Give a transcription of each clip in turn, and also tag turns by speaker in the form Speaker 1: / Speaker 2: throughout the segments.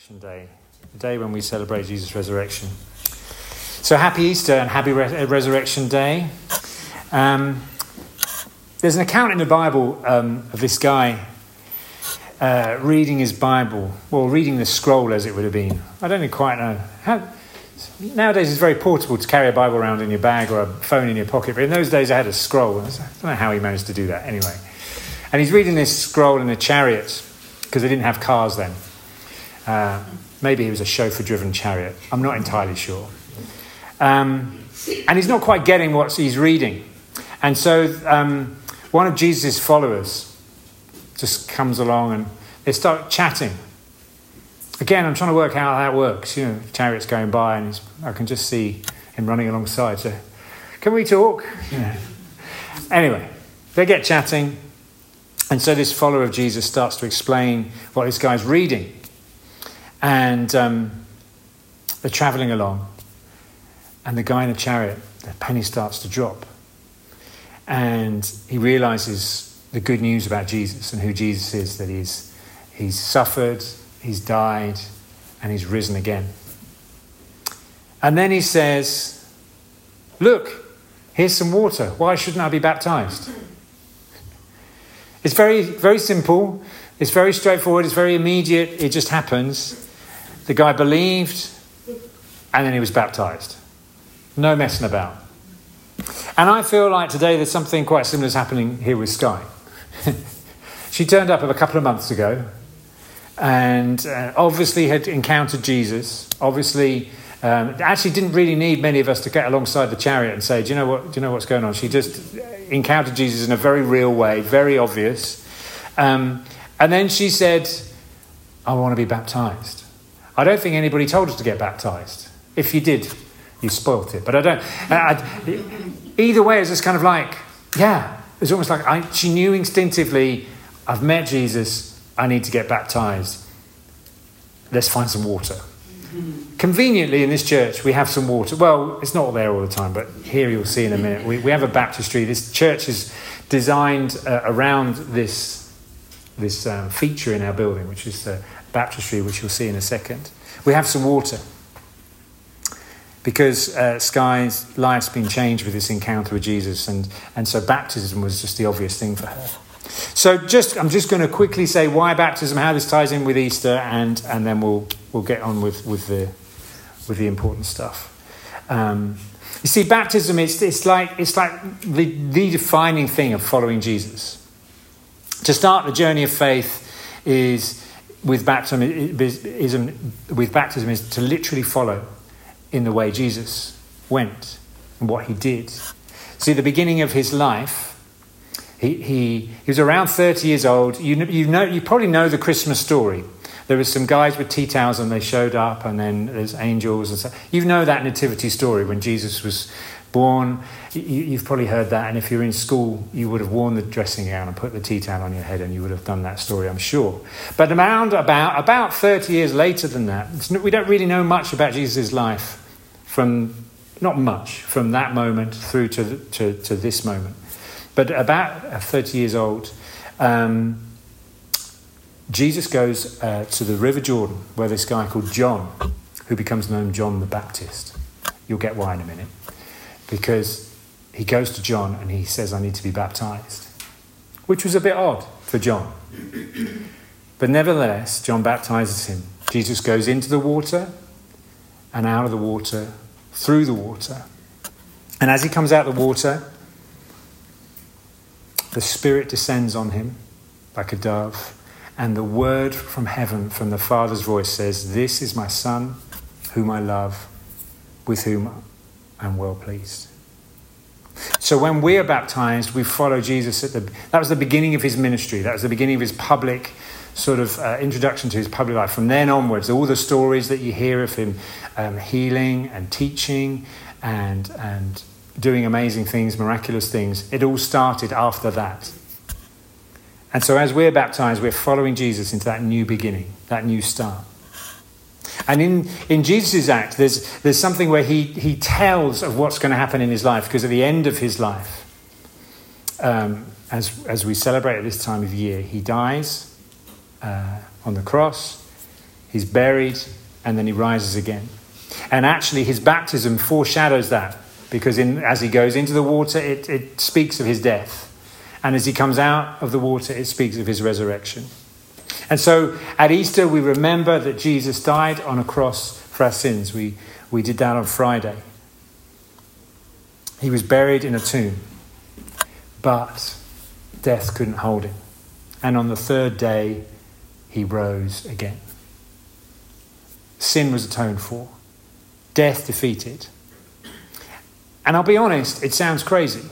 Speaker 1: Resurrection Day, the day when we celebrate Jesus' resurrection. So happy Easter and happy Resurrection Day. There's an account in the Bible of this guy reading his Bible, or reading the scroll as it would have been. I don't quite know. Nowadays it's very portable to carry a Bible around in your bag or a phone in your pocket, but in those days I had a scroll. I don't know how he managed to do that anyway. And he's reading this scroll in a chariot, because they didn't have cars then. Maybe he was a chauffeur-driven chariot. I'm not entirely sure. And he's not quite getting what he's reading. And so one of Jesus' followers just comes along and they start chatting. Again, I'm trying to work out how that works. You know, the chariot's going by and I can just see him running alongside. So, can we talk? Yeah. Anyway, they get chatting. And so this follower of Jesus starts to explain what this guy's reading. And they're travelling along. And the guy in the chariot, the penny starts to drop. And he realises the good news about Jesus and who Jesus is, that he's suffered, he's died, and he's risen again. And then he says, "Look, here's some water. Why shouldn't I be baptised?" It's very, very simple. It's very straightforward. It's very immediate. It just happens. The guy believed, and then he was baptised. No messing about. And I feel like today there's something quite similar is happening here with Sky. She turned up a couple of months ago, and obviously had encountered Jesus. Obviously, actually didn't really need many of us to get alongside the chariot and say, "Do you know what's going on?" She just encountered Jesus in a very real way, very obvious. And then she said, "I want to be baptised." I don't think anybody told her to get baptised. If you did, you spoilt it. But I don't. Either way, it's just kind of like, yeah, it's almost like she knew instinctively, I've met Jesus, I need to get baptised. Let's find some water. Conveniently, in this church, we have some water. Well, it's not there all the time, but here you'll see in a minute. We have a baptistry. This church is designed around this feature in our building, which is the baptistry, which you'll see in a second. We have some water because Sky's life's been changed with this encounter with Jesus, and so baptism was just the obvious thing for her. So I'm just going to quickly say why baptism, how this ties in with Easter, and then we'll get on with the important stuff. You see, baptism it's like the defining thing of following Jesus. To start the journey of faith is baptism is to literally follow in the way Jesus went and what he did. See, the beginning of his life. He was around 30 years old. You probably know the Christmas story. There was some guys with tea towels and they showed up, and then there's angels and stuff. You know that nativity story when Jesus was born. You've probably heard that, and if you're in school, you would have worn the dressing gown and put the tea towel on your head, and you would have done that story, I'm sure. But about 30 years later than that, we don't really know much about Jesus' life from that moment through to this moment. But about 30 years old, Jesus goes to the River Jordan, where this guy called John, who becomes known John the Baptist. You'll get why in a minute. Because he goes to John and he says, "I need to be baptised," which was a bit odd for John. But nevertheless, John baptises him. Jesus goes into the water and out of the water, through the water. And as he comes out of the water, the Spirit descends on him like a dove, and the word from heaven, from the Father's voice says, "This is my Son, whom I love, with whom I'm well pleased." So when we are baptised, we follow Jesus. That was the beginning of his ministry. That was the beginning of his public sort of introduction to his public life. From then onwards, all the stories that you hear of him healing and teaching and doing amazing things, miraculous things, it all started after that. And so as we're baptised, we're following Jesus into that new beginning, that new start. And in Jesus' act, there's something where he tells of what's going to happen in his life, because at the end of his life, as we celebrate at this time of year, he dies on the cross. He's buried, and then he rises again. And actually, his baptism foreshadows that, because as he goes into the water, it speaks of his death. And as he comes out of the water, it speaks of his resurrection. And so at Easter, we remember that Jesus died on a cross for our sins. We did that on Friday. He was buried in a tomb, but death couldn't hold him. And on the third day, he rose again. Sin was atoned for. Death defeated. And I'll be honest, it sounds crazy.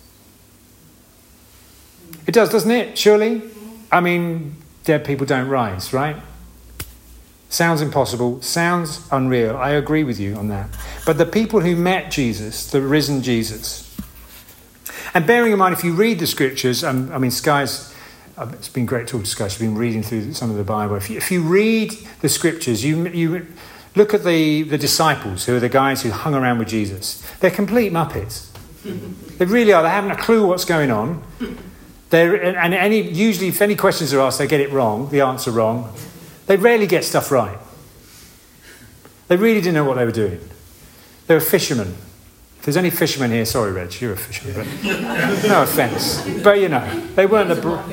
Speaker 1: It does, doesn't it? Surely? I mean, dead people don't rise, right? Sounds impossible. Sounds unreal. I agree with you on that. But the people who met Jesus, the risen Jesus, and bearing in mind, if you read the scriptures, Sky's, it's been great talking to Sky. She's been reading through some of the Bible. If you read the scriptures, you look at the disciples, who are the guys who hung around with Jesus. They're complete muppets. They really are. They haven't a clue what's going on. Usually, if any questions are asked, they get it wrong, the answer wrong. They rarely get stuff right. They really didn't know what they were doing. They were fishermen. If there's any fishermen here, sorry, Reg, you're a fisherman, but no offence. But, they weren't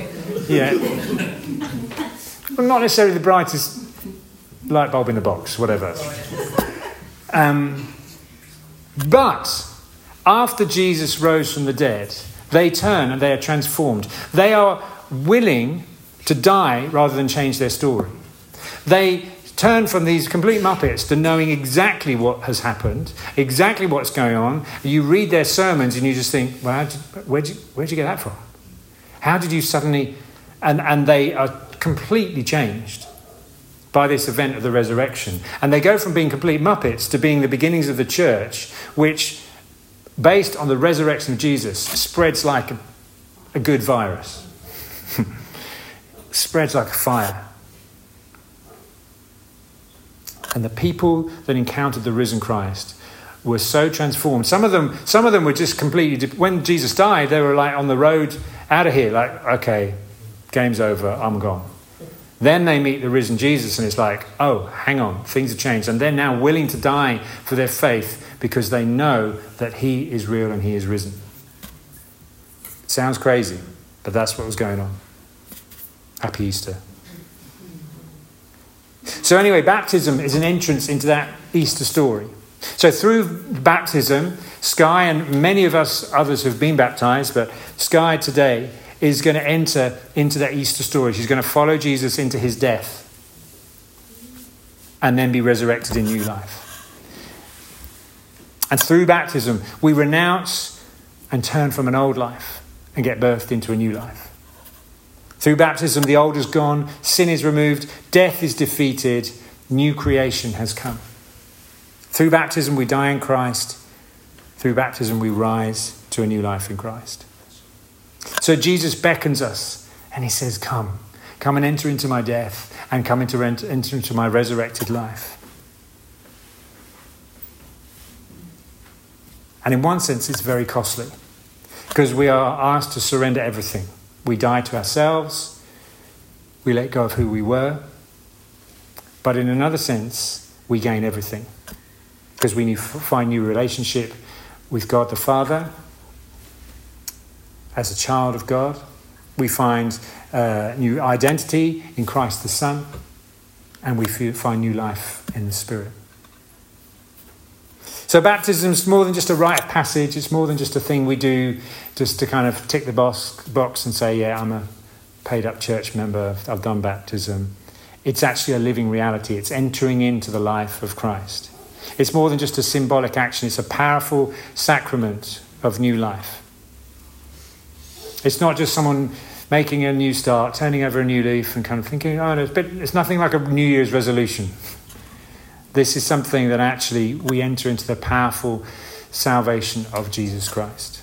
Speaker 1: well, not necessarily the brightest light bulb in the box, whatever. But after Jesus rose from the dead, they turn and they are transformed. They are willing to die rather than change their story. They turn from these complete muppets to knowing exactly what has happened, exactly what's going on. You read their sermons and you just think, well, where'd you get that from? How did you suddenly... And they are completely changed by this event of the resurrection. And they go from being complete muppets to being the beginnings of the church, which, based on the resurrection of Jesus, spreads like a good virus. Spreads like a fire. And the people that encountered the risen Christ were so transformed. Some of them were just completely... When Jesus died, they were like on the road out of here, like, okay, game's over, I'm gone. Then they meet the risen Jesus and it's like, oh, hang on, things have changed. And they're now willing to die for their faith because they know that he is real and he is risen. It sounds crazy, but that's what was going on. Happy Easter. So anyway, baptism is an entrance into that Easter story. So through baptism, Sky and many of us others have been baptized, but Sky today is going to enter into that Easter story. She's going to follow Jesus into his death and then be resurrected in new life. And through baptism, we renounce and turn from an old life and get birthed into a new life. Through baptism, the old is gone, sin is removed, death is defeated, new creation has come. Through baptism, we die in Christ. Through baptism, we rise to a new life in Christ. So Jesus beckons us and he says, come and enter into my death and come enter into my resurrected life. And in one sense, it's very costly because we are asked to surrender everything. We die to ourselves. We let go of who we were. But in another sense, we gain everything because we find new relationship with God the Father. As a child of God, we find new identity in Christ the Son, and we find new life in the Spirit. So baptism is more than just a rite of passage. It's more than just a thing we do just to kind of tick the box and say, yeah, I'm a paid-up church member. I've done baptism. It's actually a living reality. It's entering into the life of Christ. It's more than just a symbolic action. It's a powerful sacrament of new life. It's not just someone making a new start, turning over a new leaf and kind of thinking, oh, no, it's nothing like a New Year's resolution. This is something that actually we enter into the powerful salvation of Jesus Christ.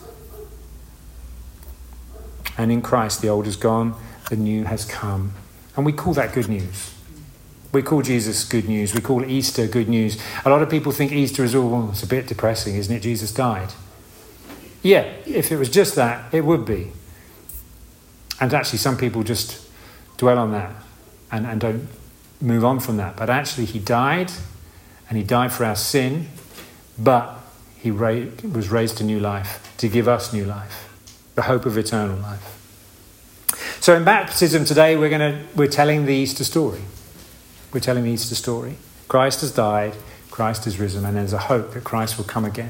Speaker 1: And in Christ, the old is gone, the new has come. And we call that good news. We call Jesus good news. We call Easter good news. A lot of people think Easter is it's a bit depressing, isn't it? Jesus died. Yeah, if it was just that, it would be. And actually, some people just dwell on that and don't move on from that. But actually he died, and he died for our sin, but he was raised to new life, to give us new life, the hope of eternal life. So in baptism today, we're telling the Easter story. We're telling the Easter story. Christ has died, Christ has risen, and there's a hope that Christ will come again.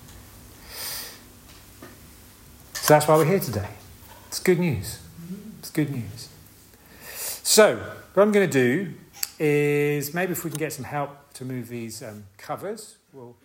Speaker 1: So that's why we're here today. It's good news. It's good news. So what I'm going to do is maybe if we can get some help to move these covers, we'll